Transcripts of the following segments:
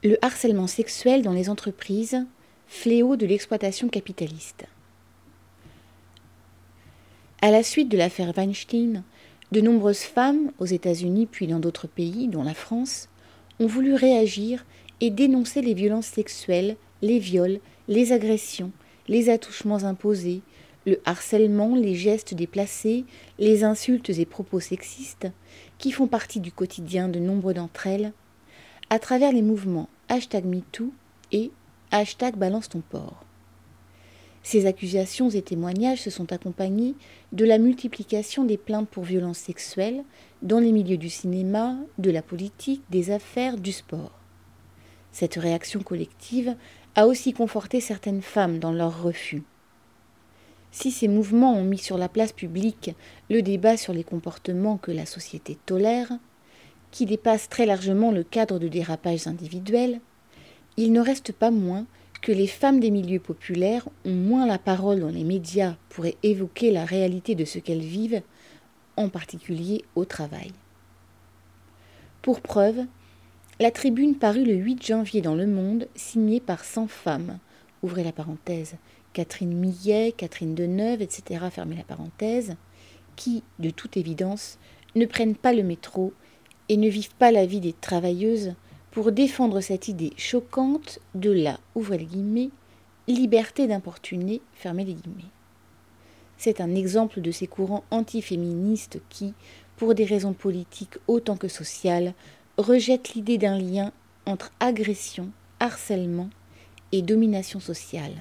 Le harcèlement sexuel dans les entreprises, fléau de l'exploitation capitaliste. À la suite de l'affaire Weinstein, de nombreuses femmes, aux États-Unis puis dans d'autres pays, dont la France, ont voulu réagir et dénoncer les violences sexuelles, les viols, les agressions, les attouchements imposés, le harcèlement, les gestes déplacés, les insultes et propos sexistes, qui font partie du quotidien de nombre d'entre elles, à travers les mouvements #MeToo et #BalanceTonPorc. Ces accusations et témoignages se sont accompagnés de la multiplication des plaintes pour violences sexuelles dans les milieux du cinéma, de la politique, des affaires, du sport. Cette réaction collective a aussi conforté certaines femmes dans leur refus. Si ces mouvements ont mis sur la place publique le débat sur les comportements que la société tolère, qui dépasse très largement le cadre de dérapages individuels, il ne reste pas moins que les femmes des milieux populaires ont moins la parole dans les médias pour évoquer la réalité de ce qu'elles vivent, en particulier au travail. Pour preuve, la tribune parue le 8 janvier dans Le Monde, signée par 100 femmes, ouvrez la parenthèse, Catherine Millet, Catherine Deneuve, etc., fermez la parenthèse, qui, de toute évidence, ne prennent pas le métro et ne vivent pas la vie des travailleuses pour défendre cette idée choquante de la, ouvrez les guillemets, liberté d'importuner, fermez les guillemets. C'est un exemple de ces courants antiféministes qui, pour des raisons politiques autant que sociales, rejettent l'idée d'un lien entre agression, harcèlement et domination sociale.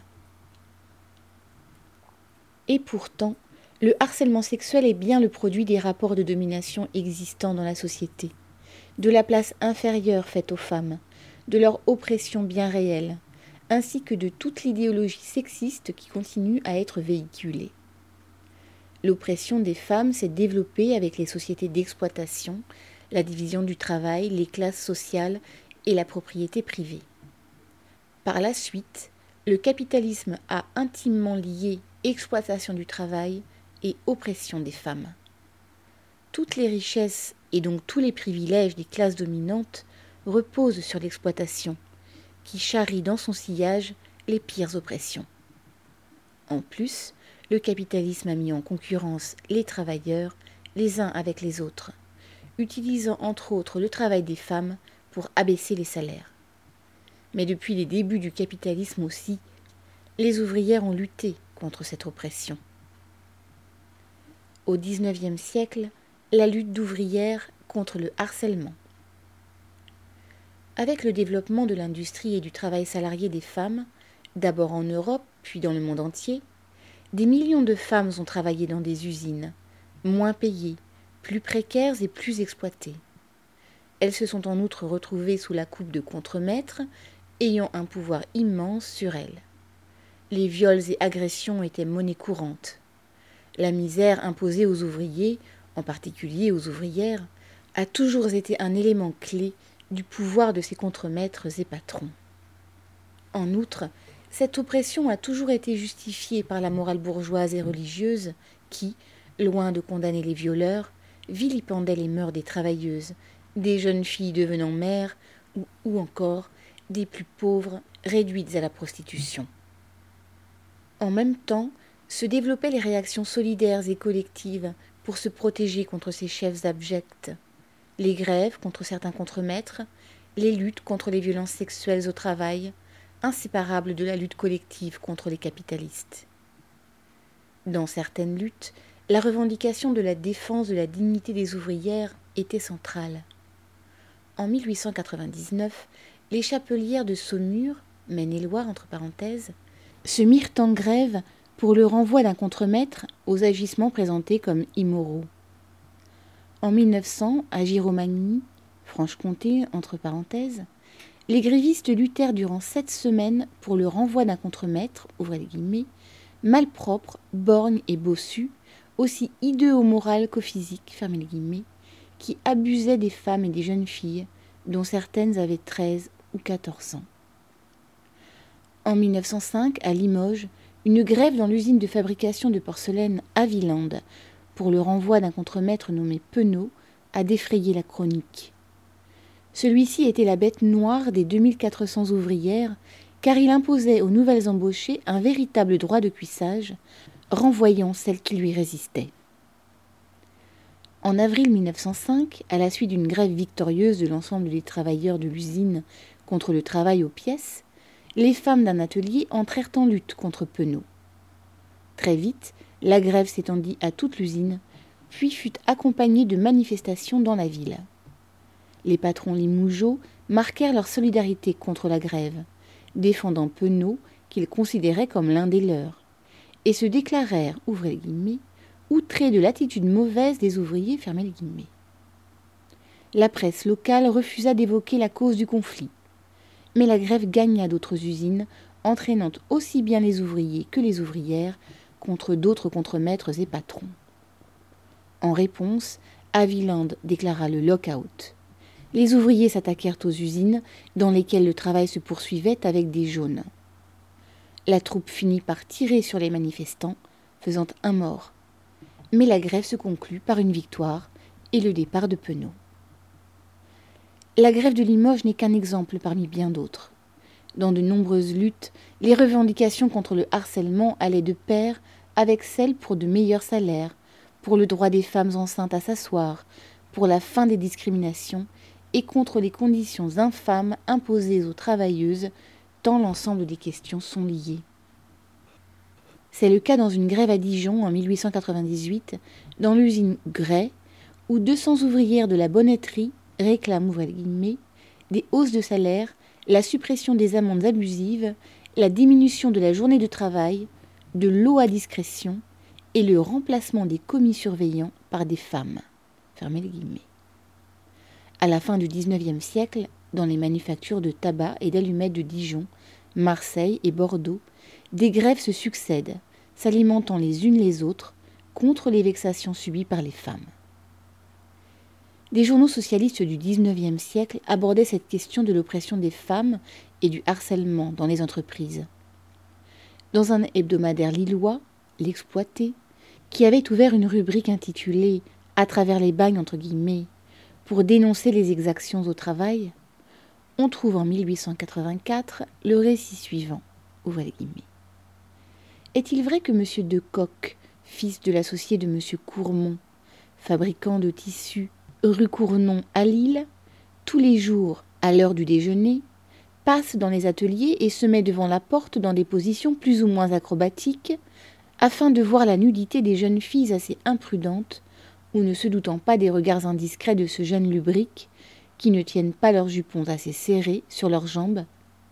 Et pourtant, le harcèlement sexuel est bien le produit des rapports de domination existants dans la société, de la place inférieure faite aux femmes, de leur oppression bien réelle, ainsi que de toute l'idéologie sexiste qui continue à être véhiculée. L'oppression des femmes s'est développée avec les sociétés d'exploitation, la division du travail, les classes sociales et la propriété privée. Par la suite, le capitalisme a intimement lié exploitation du travail et oppression des femmes. Toutes les richesses et donc tous les privilèges des classes dominantes reposent sur l'exploitation, qui charrie dans son sillage les pires oppressions. En plus, le capitalisme a mis en concurrence les travailleurs les uns avec les autres, utilisant entre autres le travail des femmes pour abaisser les salaires. Mais depuis les débuts du capitalisme aussi, les ouvrières ont lutté contre cette oppression. Au XIXe siècle, la lutte d'ouvrières contre le harcèlement. Avec le développement de l'industrie et du travail salarié des femmes, d'abord en Europe puis dans le monde entier, des millions de femmes ont travaillé dans des usines, moins payées, plus précaires et plus exploitées. Elles se sont en outre retrouvées sous la coupe de contremaîtres, ayant un pouvoir immense sur elles. Les viols et agressions étaient monnaie courante. La misère imposée aux ouvriers, en particulier aux ouvrières, a toujours été un élément clé du pouvoir de ces contremaîtres et patrons. En outre, cette oppression a toujours été justifiée par la morale bourgeoise et religieuse qui, loin de condamner les violeurs, vilipendait les mœurs des travailleuses, des jeunes filles devenant mères ou encore des plus pauvres réduites à la prostitution. En même temps, se développaient les réactions solidaires et collectives pour se protéger contre ces chefs abjects, les grèves contre certains contremaîtres, les luttes contre les violences sexuelles au travail, inséparables de la lutte collective contre les capitalistes. Dans certaines luttes, la revendication de la défense de la dignité des ouvrières était centrale. En 1899, les chapelières de Saumur, Maine-et-Loire entre parenthèses, se mirent en grève pour le renvoi d'un contremaître aux agissements présentés comme immoraux. En 1900, à Giromagny, Franche-Comté entre parenthèses, les grévistes luttèrent durant 7 semaines pour le renvoi d'un contremaître, ouvrez les guillemets, malpropre, borgne et bossu, aussi hideux au moral qu'au physique, fermez les guillemets, qui abusait des femmes et des jeunes filles, dont certaines avaient 13 ou 14 ans. En 1905, à Limoges, une grève dans l'usine de fabrication de porcelaine Haviland pour le renvoi d'un contremaître nommé Penaud a défrayé la chronique. Celui-ci était la bête noire des 2400 ouvrières, car il imposait aux nouvelles embauchées un véritable droit de cuissage, renvoyant celles qui lui résistaient. En avril 1905, à la suite d'une grève victorieuse de l'ensemble des travailleurs de l'usine contre le travail aux pièces, les femmes d'un atelier entrèrent en lutte contre Penaud. Très vite, la grève s'étendit à toute l'usine, puis fut accompagnée de manifestations dans la ville. Les patrons limougeaud marquèrent leur solidarité contre la grève, défendant Penaud qu'ils considéraient comme l'un des leurs, et se déclarèrent, ouvrez les guillemets, outrés de l'attitude mauvaise des ouvriers, fermez les guillemets. La presse locale refusa d'évoquer la cause du conflit, mais la grève gagna d'autres usines, entraînant aussi bien les ouvriers que les ouvrières contre d'autres contremaîtres et patrons. En réponse, Haviland déclara le lock-out. Les ouvriers s'attaquèrent aux usines, dans lesquelles le travail se poursuivait avec des jaunes. La troupe finit par tirer sur les manifestants, faisant un mort. Mais la grève se conclut par une victoire et le départ de Penaud. La grève de Limoges n'est qu'un exemple parmi bien d'autres. Dans de nombreuses luttes, les revendications contre le harcèlement allaient de pair avec celles pour de meilleurs salaires, pour le droit des femmes enceintes à s'asseoir, pour la fin des discriminations et contre les conditions infâmes imposées aux travailleuses, tant l'ensemble des questions sont liées. C'est le cas dans une grève à Dijon en 1898, dans l'usine Gray, où 200 ouvrières de la bonnetterie réclament, ouvrez les guillemets, des hausses de salaire, la suppression des amendes abusives, la diminution de la journée de travail, de l'eau à discrétion et le remplacement des commis surveillants par des femmes. Fermez les guillemets. À la fin du XIXe siècle, dans les manufactures de tabac et d'allumettes de Dijon, Marseille et Bordeaux, des grèves se succèdent, s'alimentant les unes les autres contre les vexations subies par les femmes. Des journaux socialistes du XIXe siècle abordaient cette question de l'oppression des femmes et du harcèlement dans les entreprises. Dans un hebdomadaire lillois, L'Exploité, qui avait ouvert une rubrique intitulée « À travers les bagnes » entre guillemets, pour dénoncer les exactions au travail, on trouve en 1884 le récit suivant, ouvrez les guillemets. Est-il vrai que M. Decoq, fils de l'associé de M. Courmont, fabricant de tissus rue Cournon à Lille, tous les jours, à l'heure du déjeuner, passe dans les ateliers et se met devant la porte dans des positions plus ou moins acrobatiques, afin de voir la nudité des jeunes filles assez imprudentes, ou ne se doutant pas des regards indiscrets de ce jeune lubrique, qui ne tiennent pas leurs jupons assez serrés sur leurs jambes.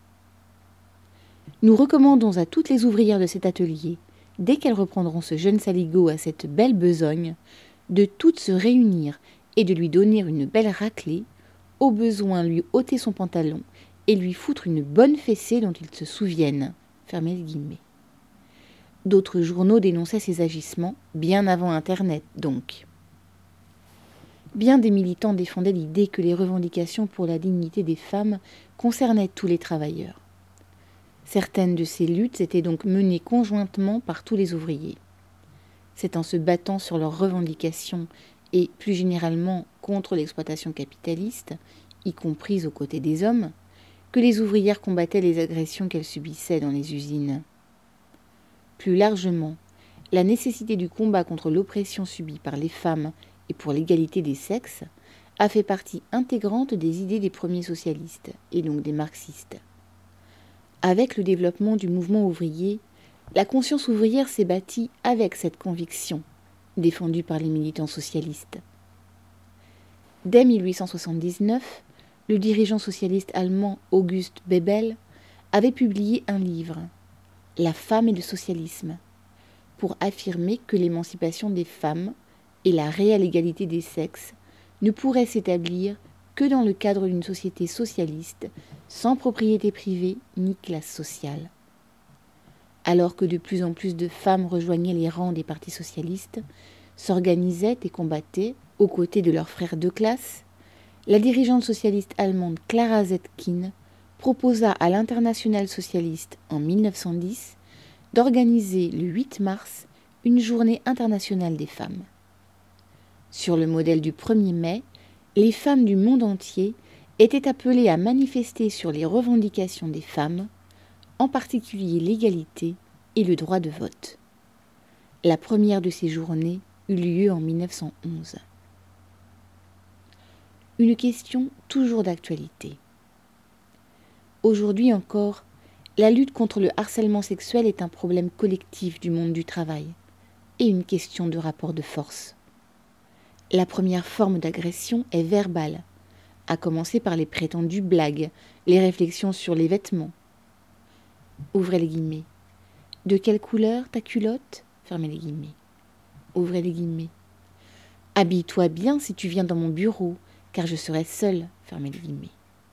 Nous recommandons à toutes les ouvrières de cet atelier, dès qu'elles reprendront ce jeune saligaud à cette belle besogne, de toutes se réunir et de lui donner une belle raclée, au besoin lui ôter son pantalon et lui foutre une bonne fessée dont ils se souviennent. Fermez les guillemets. D'autres journaux dénonçaient ces agissements, bien avant Internet donc. Bien des militants défendaient l'idée que les revendications pour la dignité des femmes concernaient tous les travailleurs. Certaines de ces luttes étaient donc menées conjointement par tous les ouvriers. C'est en se battant sur leurs revendications et, plus généralement, contre l'exploitation capitaliste, y compris aux côtés des hommes, que les ouvrières combattaient les agressions qu'elles subissaient dans les usines. Plus largement, la nécessité du combat contre l'oppression subie par les femmes et pour l'égalité des sexes a fait partie intégrante des idées des premiers socialistes, et donc des marxistes. Avec le développement du mouvement ouvrier, la conscience ouvrière s'est bâtie avec cette conviction, défendue par les militants socialistes. Dès 1879, le dirigeant socialiste allemand August Bebel avait publié un livre, La femme et le socialisme, pour affirmer que l'émancipation des femmes et la réelle égalité des sexes ne pourraient s'établir que dans le cadre d'une société socialiste, sans propriété privée ni classe sociale. Alors que de plus en plus de femmes rejoignaient les rangs des partis socialistes, s'organisaient et combattaient aux côtés de leurs frères de classe, la dirigeante socialiste allemande Clara Zetkin proposa à l'Internationale socialiste en 1910 d'organiser le 8 mars une journée internationale des femmes. Sur le modèle du 1er mai, les femmes du monde entier était appelée à manifester sur les revendications des femmes, en particulier l'égalité et le droit de vote. La première de ces journées eut lieu en 1911. Une question toujours d'actualité. Aujourd'hui encore, la lutte contre le harcèlement sexuel est un problème collectif du monde du travail et une question de rapport de force. La première forme d'agression est verbale, à commencer par les prétendues blagues, les réflexions sur les vêtements. Ouvrez les guillemets. De quelle couleur ta culotte ? Fermez les guillemets. Ouvrez les guillemets. Habille-toi bien si tu viens dans mon bureau, car je serai seule. Fermez les guillemets.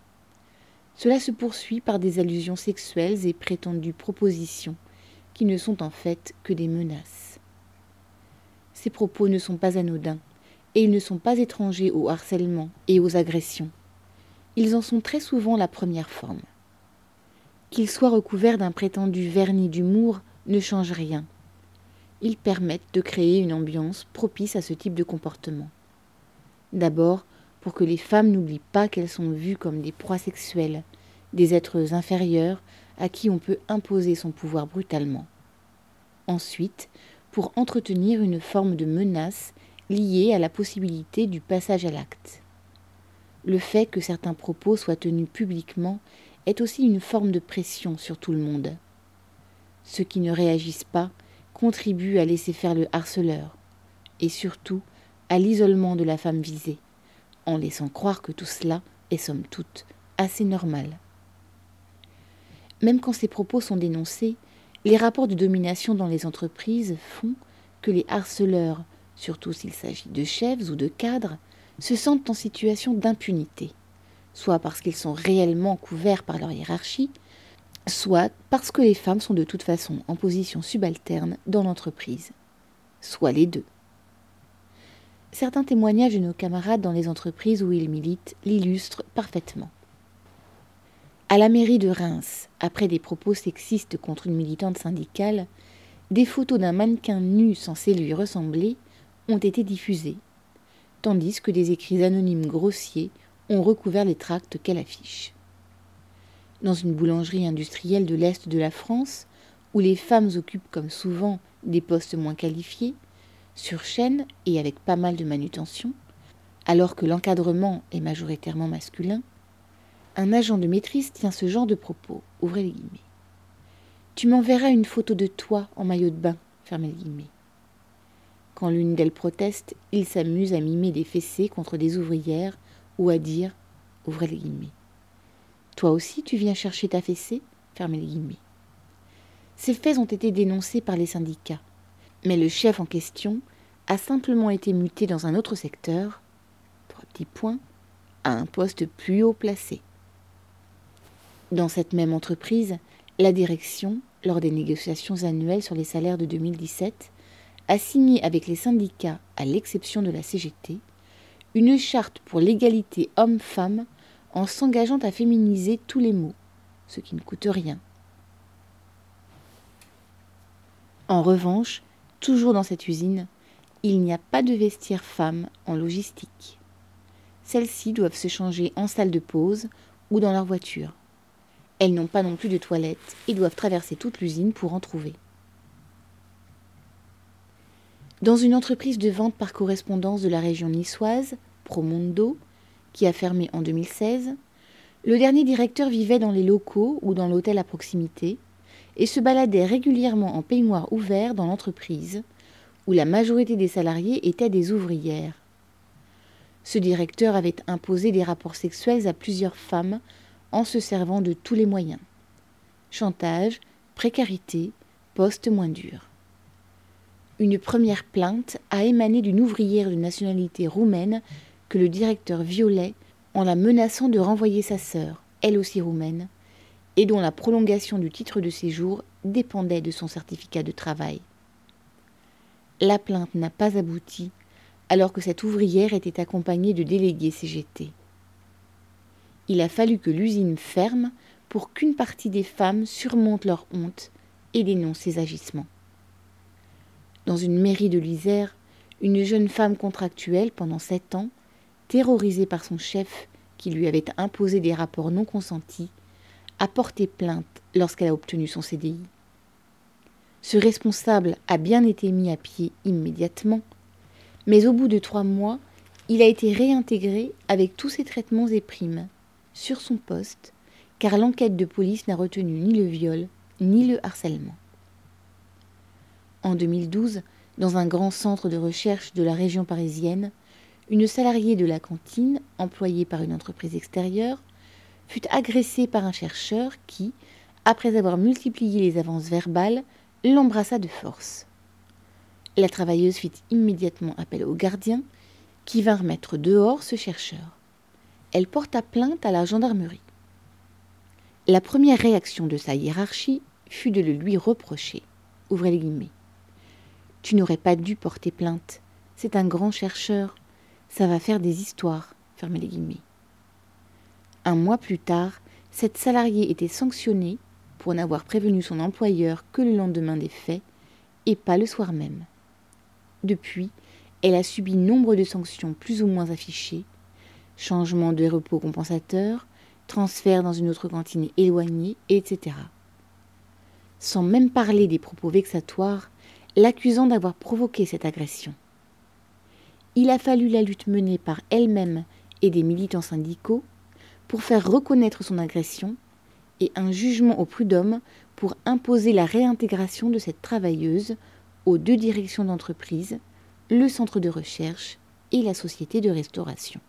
Cela se poursuit par des allusions sexuelles et prétendues propositions, qui ne sont en fait que des menaces. Ces propos ne sont pas anodins, et ils ne sont pas étrangers au harcèlement et aux agressions. Ils en sont très souvent la première forme. Qu'ils soient recouverts d'un prétendu vernis d'humour ne change rien. Ils permettent de créer une ambiance propice à ce type de comportement. D'abord, pour que les femmes n'oublient pas qu'elles sont vues comme des proies sexuelles, des êtres inférieurs à qui on peut imposer son pouvoir brutalement. Ensuite, pour entretenir une forme de menace liée à la possibilité du passage à l'acte. Le fait que certains propos soient tenus publiquement est aussi une forme de pression sur tout le monde. Ceux qui ne réagissent pas contribuent à laisser faire le harceleur, et surtout à l'isolement de la femme visée, en laissant croire que tout cela est somme toute assez normal. Même quand ces propos sont dénoncés, les rapports de domination dans les entreprises font que les harceleurs, surtout s'il s'agit de chefs ou de cadres, se sentent en situation d'impunité, soit parce qu'ils sont réellement couverts par leur hiérarchie, soit parce que les femmes sont de toute façon en position subalterne dans l'entreprise, soit les deux. Certains témoignages de nos camarades dans les entreprises où ils militent l'illustrent parfaitement. À la mairie de Reims, après des propos sexistes contre une militante syndicale, des photos d'un mannequin nu censé lui ressembler ont été diffusées, tandis que des écrits anonymes grossiers ont recouvert les tracts qu'elle affiche. Dans une boulangerie industrielle de l'Est de la France, où les femmes occupent comme souvent des postes moins qualifiés, sur chaîne et avec pas mal de manutention, alors que l'encadrement est majoritairement masculin, un agent de maîtrise tient ce genre de propos, ouvrez les guillemets. Tu m'enverras une photo de toi en maillot de bain, fermez les guillemets. Quand l'une d'elles proteste, il s'amuse à mimer des fessées contre des ouvrières ou à dire, ouvrez les guillemets. Toi aussi tu viens chercher ta fessée, fermez les guillemets. Ces faits ont été dénoncés par les syndicats, mais le chef en question a simplement été muté dans un autre secteur, 3 petits points, à un poste plus haut placé. Dans cette même entreprise, la direction, lors des négociations annuelles sur les salaires de 2017, a signé avec les syndicats, à l'exception de la CGT, une charte pour l'égalité homme-femme en s'engageant à féminiser tous les mots, ce qui ne coûte rien. En revanche, toujours dans cette usine, il n'y a pas de vestiaire femmes en logistique. Celles-ci doivent se changer en salle de pause ou dans leur voiture. Elles n'ont pas non plus de toilettes et doivent traverser toute l'usine pour en trouver. Dans une entreprise de vente par correspondance de la région niçoise, Promondo, qui a fermé en 2016, le dernier directeur vivait dans les locaux ou dans l'hôtel à proximité et se baladait régulièrement en peignoir ouvert dans l'entreprise, où la majorité des salariés étaient des ouvrières. Ce directeur avait imposé des rapports sexuels à plusieurs femmes en se servant de tous les moyens. Chantage, précarité, poste moins dur. Une première plainte a émané d'une ouvrière de nationalité roumaine que le directeur violait en la menaçant de renvoyer sa sœur, elle aussi roumaine, et dont la prolongation du titre de séjour dépendait de son certificat de travail. La plainte n'a pas abouti, alors que cette ouvrière était accompagnée de délégués CGT. Il a fallu que l'usine ferme pour qu'une partie des femmes surmonte leur honte et dénonce ces agissements. Dans une mairie de l'Isère, une jeune femme contractuelle pendant 7 ans, terrorisée par son chef qui lui avait imposé des rapports non consentis, a porté plainte lorsqu'elle a obtenu son CDI. Ce responsable a bien été mis à pied immédiatement, mais au bout de 3 mois, il a été réintégré avec tous ses traitements et primes sur son poste, car l'enquête de police n'a retenu ni le viol ni le harcèlement. En 2012, dans un grand centre de recherche de la région parisienne, une salariée de la cantine, employée par une entreprise extérieure, fut agressée par un chercheur qui, après avoir multiplié les avances verbales, l'embrassa de force. La travailleuse fit immédiatement appel au gardien, qui vint mettre dehors ce chercheur. Elle porta plainte à la gendarmerie. La première réaction de sa hiérarchie fut de le lui reprocher. Ouvrez les guillemets. Tu n'aurais pas dû porter plainte. C'est un grand chercheur. Ça va faire des histoires. Fermez les guillemets. Un mois plus tard, cette salariée était sanctionnée pour n'avoir prévenu son employeur que le lendemain des faits et pas le soir même. Depuis, elle a subi nombre de sanctions plus ou moins affichées, changement de repos compensateur, transfert dans une autre cantine éloignée, etc. Sans même parler des propos vexatoires, l'accusant d'avoir provoqué cette agression. Il a fallu la lutte menée par elle-même et des militants syndicaux pour faire reconnaître son agression et un jugement au prud'homme pour imposer la réintégration de cette travailleuse aux 2 directions d'entreprise, le centre de recherche et la société de restauration.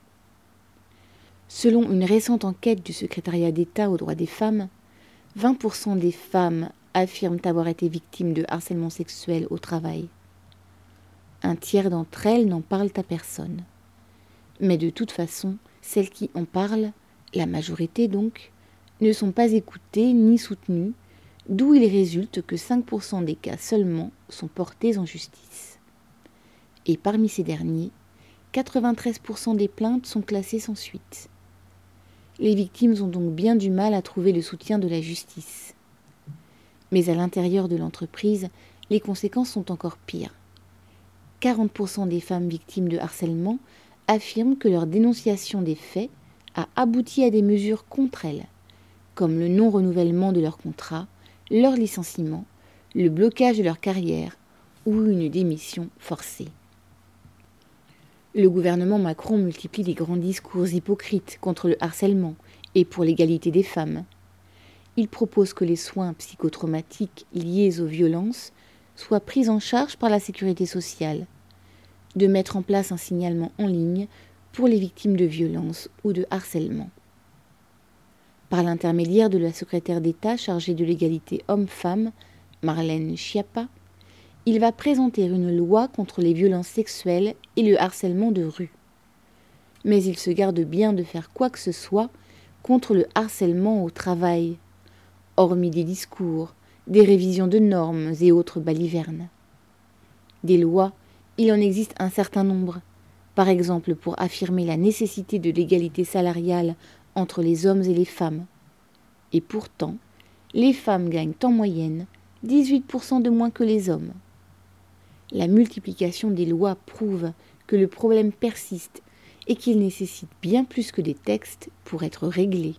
Selon une récente enquête du secrétariat d'État aux droits des femmes, 20% des femmes affirment avoir été victimes de harcèlement sexuel au travail. Un tiers d'entre elles n'en parlent à personne. Mais de toute façon, celles qui en parlent, la majorité donc, ne sont pas écoutées ni soutenues, d'où il résulte que 5% des cas seulement sont portés en justice. Et parmi ces derniers, 93% des plaintes sont classées sans suite. Les victimes ont donc bien du mal à trouver le soutien de la justice. Mais à l'intérieur de l'entreprise, les conséquences sont encore pires. 40% des femmes victimes de harcèlement affirment que leur dénonciation des faits a abouti à des mesures contre elles, comme le non-renouvellement de leur contrat, leur licenciement, le blocage de leur carrière ou une démission forcée. Le gouvernement Macron multiplie les grands discours hypocrites contre le harcèlement et pour l'égalité des femmes. Il propose que les soins psychotraumatiques liés aux violences soient pris en charge par la sécurité sociale, de mettre en place un signalement en ligne pour les victimes de violences ou de harcèlement. Par l'intermédiaire de la secrétaire d'État chargée de l'égalité homme-femme, Marlène Schiappa, il va présenter une loi contre les violences sexuelles et le harcèlement de rue. Mais il se garde bien de faire quoi que ce soit contre le harcèlement au travail, hormis des discours, des révisions de normes et autres balivernes. Des lois, il en existe un certain nombre, par exemple pour affirmer la nécessité de l'égalité salariale entre les hommes et les femmes. Et pourtant, les femmes gagnent en moyenne 18% de moins que les hommes. La multiplication des lois prouve que le problème persiste et qu'il nécessite bien plus que des textes pour être réglé.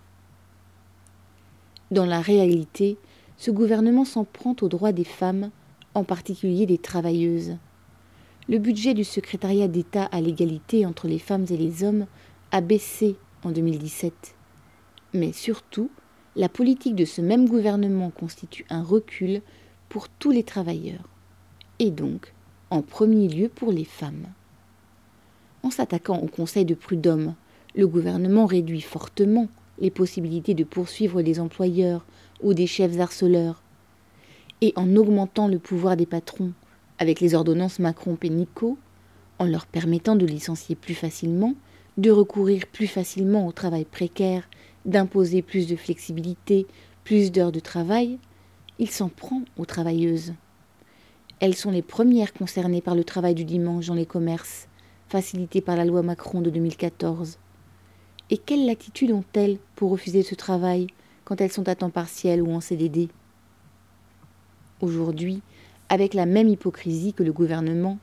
Dans la réalité, ce gouvernement s'en prend aux droits des femmes, en particulier des travailleuses. Le budget du secrétariat d'État à l'égalité entre les femmes et les hommes a baissé en 2017. Mais surtout, la politique de ce même gouvernement constitue un recul pour tous les travailleurs, et donc en premier lieu pour les femmes. En s'attaquant au Conseil de prud'homme, le gouvernement réduit fortement les possibilités de poursuivre des employeurs ou des chefs harceleurs, et en augmentant le pouvoir des patrons avec les ordonnances Macron-Pénicaud, en leur permettant de licencier plus facilement, de recourir plus facilement au travail précaire, d'imposer plus de flexibilité, plus d'heures de travail, il s'en prend aux travailleuses. Elles sont les premières concernées par le travail du dimanche dans les commerces, facilité par la loi Macron de 2014. Et quelle latitude ont-elles pour refuser ce travail quand elles sont à temps partiel ou en CDD ? Aujourd'hui, avec la même hypocrisie que le gouvernement,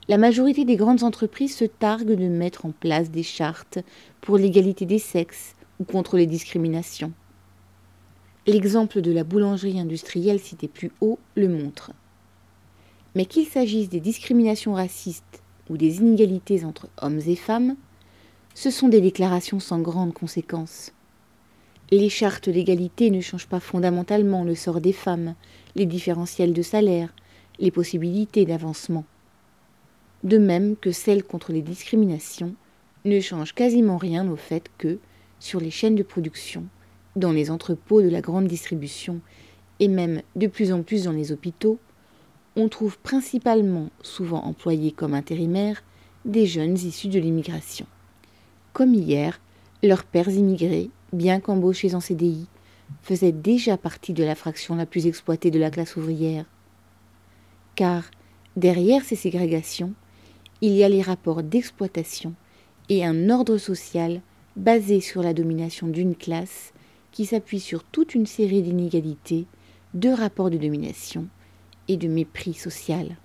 la majorité des grandes entreprises se targuent de mettre en place des chartes pour l'égalité des sexes ou contre les discriminations. L'exemple de la boulangerie industrielle cité plus haut le montre. Mais qu'il s'agisse des discriminations racistes ou des inégalités entre hommes et femmes, ce sont des déclarations sans grandes conséquences. Les chartes d'égalité ne changent pas fondamentalement le sort des femmes, les différentiels de salaire, les possibilités d'avancement. De même que celles contre les discriminations ne changent quasiment rien au fait que, sur les chaînes de production, dans les entrepôts de la grande distribution et même de plus en plus dans les hôpitaux, on trouve principalement, souvent employés comme intérimaires, des jeunes issus de l'immigration. Comme hier, leurs pères immigrés, bien qu'embauchés en CDI, faisaient déjà partie de la fraction la plus exploitée de la classe ouvrière. Car, derrière ces ségrégations, il y a les rapports d'exploitation et un ordre social basé sur la domination d'une classe qui s'appuie sur toute une série d'inégalités, de rapports de domination et de mépris social.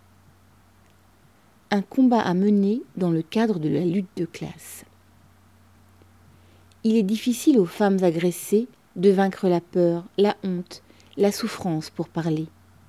Un combat à mener dans le cadre de la lutte de classe. Il est difficile aux femmes agressées de vaincre la peur, la honte, la souffrance pour parler.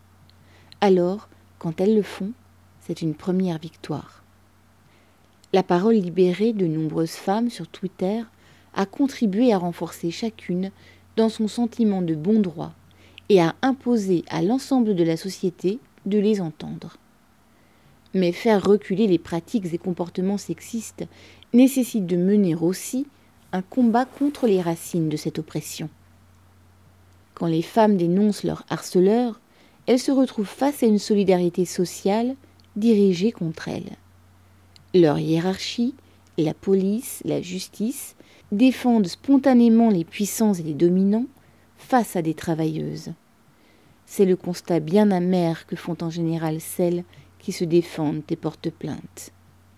Alors, quand elles le font, c'est une première victoire. La parole libérée de nombreuses femmes sur Twitter a contribué à renforcer chacune dans son sentiment de bon droit et à imposer à l'ensemble de la société de les entendre. Mais faire reculer les pratiques et comportements sexistes nécessite de mener aussi un combat contre les racines de cette oppression. Quand les femmes dénoncent leurs harceleurs, elles se retrouvent face à une solidarité sociale dirigée contre elles. Leur hiérarchie, la police, la justice, défendent spontanément les puissants et les dominants face à des travailleuses. C'est le constat bien amer que font en général celles qui se défendent et portent plainte.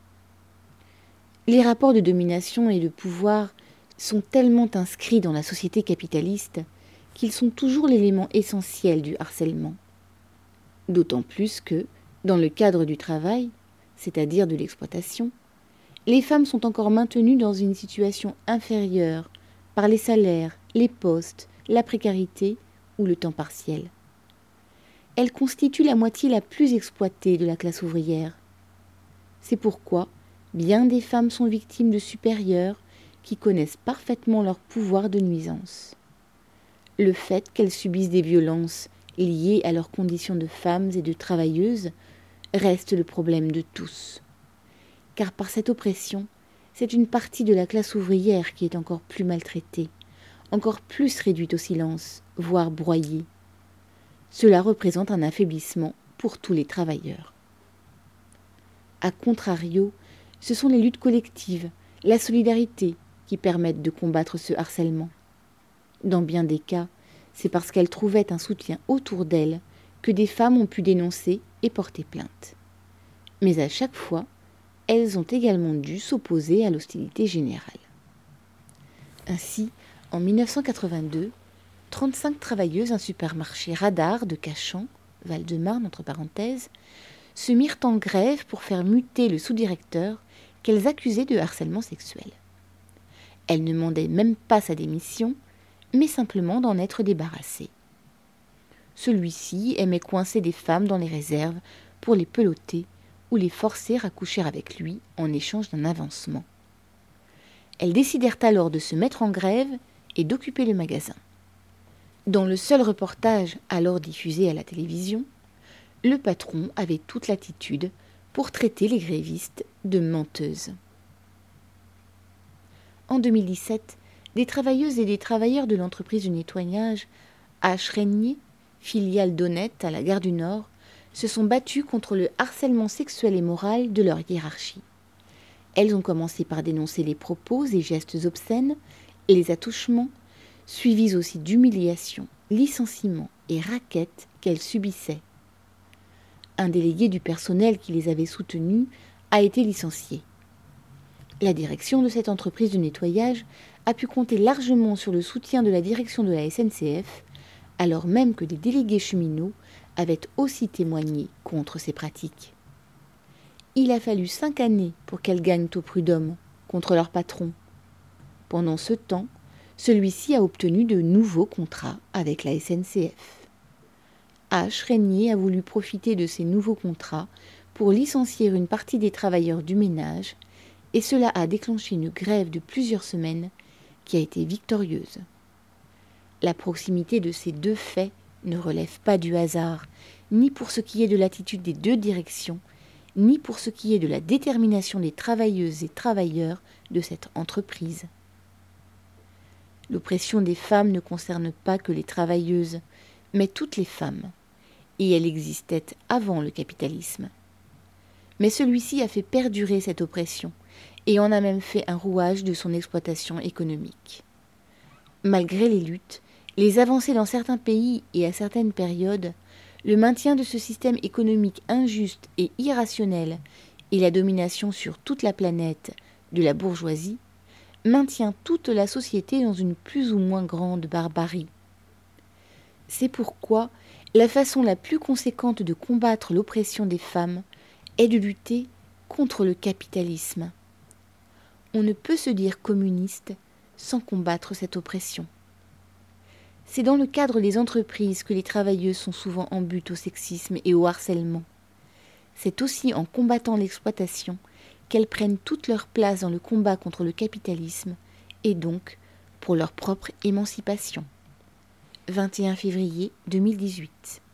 Les rapports de domination et de pouvoir sont tellement inscrits dans la société capitaliste qu'ils sont toujours l'élément essentiel du harcèlement. D'autant plus que, dans le cadre du travail, c'est-à-dire de l'exploitation, les femmes sont encore maintenues dans une situation inférieure par les salaires, les postes, la précarité ou le temps partiel. Elles constituent la moitié la plus exploitée de la classe ouvrière. C'est pourquoi bien des femmes sont victimes de supérieurs qui connaissent parfaitement leur pouvoir de nuisance. Le fait qu'elles subissent des violences liées à leurs conditions de femmes et de travailleuses reste le problème de tous. Car par cette oppression, c'est une partie de la classe ouvrière qui est encore plus maltraitée, encore plus réduite au silence, voire broyée. Cela représente un affaiblissement pour tous les travailleurs. A contrario, ce sont les luttes collectives, la solidarité qui permettent de combattre ce harcèlement. Dans bien des cas, c'est parce qu'elles trouvaient un soutien autour d'elles que des femmes ont pu dénoncer et porter plainte. Mais à chaque fois, elles ont également dû s'opposer à l'hostilité générale. Ainsi, en 1982, 35 travailleuses d'un supermarché Radar de Cachan, Val-de-Marne entre parenthèses, se mirent en grève pour faire muter le sous-directeur qu'elles accusaient de harcèlement sexuel. Elles ne demandaient même pas sa démission, mais simplement d'en être débarrassées. Celui-ci aimait coincer des femmes dans les réserves pour les peloter ou les forcer à coucher avec lui en échange d'un avancement. Elles décidèrent alors de se mettre en grève et d'occuper le magasin. Dans le seul reportage alors diffusé à la télévision, le patron avait toute l'attitude pour traiter les grévistes de menteuses. En 2017, des travailleuses et des travailleurs de l'entreprise de nettoyage H. Régnier, filiale d'Honnête à la gare du Nord, se sont battues contre le harcèlement sexuel et moral de leur hiérarchie. Elles ont commencé par dénoncer les propos et gestes obscènes et les attouchements, suivis aussi d'humiliations, licenciements et raquettes qu'elles subissaient. Un délégué du personnel qui les avait soutenues a été licencié. La direction de cette entreprise de nettoyage a pu compter largement sur le soutien de la direction de la SNCF, alors même que des délégués cheminots avaient aussi témoigné contre ces pratiques. Il a fallu 5 années pour qu'elles gagnent au prud'homme contre leur patron. Pendant ce temps, celui-ci a obtenu de nouveaux contrats avec la SNCF. H. Régnier a voulu profiter de ces nouveaux contrats pour licencier une partie des travailleurs du ménage, et cela a déclenché une grève de plusieurs semaines qui a été victorieuse. La proximité de ces deux faits ne relève pas du hasard, ni pour ce qui est de l'attitude des deux directions, ni pour ce qui est de la détermination des travailleuses et travailleurs de cette entreprise. L'oppression des femmes ne concerne pas que les travailleuses, mais toutes les femmes, et elle existait avant le capitalisme. Mais celui-ci a fait perdurer cette oppression, et en a même fait un rouage de son exploitation économique. Malgré les luttes, les avancées dans certains pays et à certaines périodes, le maintien de ce système économique injuste et irrationnel et la domination sur toute la planète de la bourgeoisie maintient toute la société dans une plus ou moins grande barbarie. C'est pourquoi la façon la plus conséquente de combattre l'oppression des femmes est de lutter contre le capitalisme. On ne peut se dire communiste sans combattre cette oppression. C'est dans le cadre des entreprises que les travailleuses sont souvent en butte au sexisme et au harcèlement. C'est aussi en combattant l'exploitation qu'elles prennent toute leur place dans le combat contre le capitalisme et donc pour leur propre émancipation. 21 février 2018.